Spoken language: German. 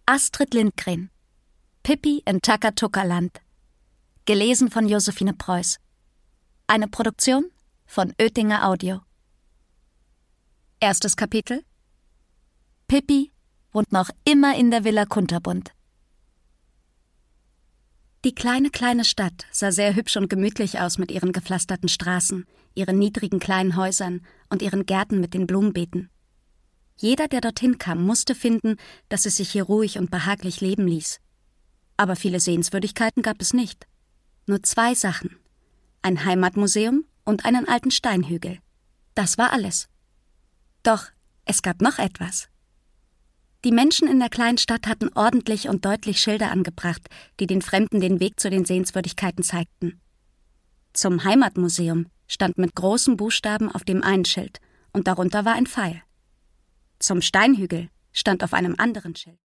Astrid Lindgren. Pippi in Takatuka-Land. Gelesen von Josephine Preuß. Eine Produktion von Oetinger Audio. Erstes Kapitel. Pippi wohnt noch immer in der Villa Kunterbund. Die kleine Stadt sah sehr hübsch und gemütlich aus mit ihren gepflasterten Straßen, ihren niedrigen kleinen Häusern und ihren Gärten mit den Blumenbeeten. Jeder, der dorthin kam, musste finden, dass es sich hier ruhig und behaglich leben ließ. Aber viele Sehenswürdigkeiten gab es nicht. Nur 2 Sachen: ein Heimatmuseum und einen alten Steinhügel. Das war alles. Doch es gab noch etwas. Die Menschen in der kleinen Stadt hatten ordentlich und deutlich Schilder angebracht, die den Fremden den Weg zu den Sehenswürdigkeiten zeigten. Zum Heimatmuseum stand mit großen Buchstaben auf dem einen Schild und darunter war ein Pfeil. Zum Steinhügel stand auf einem anderen Schild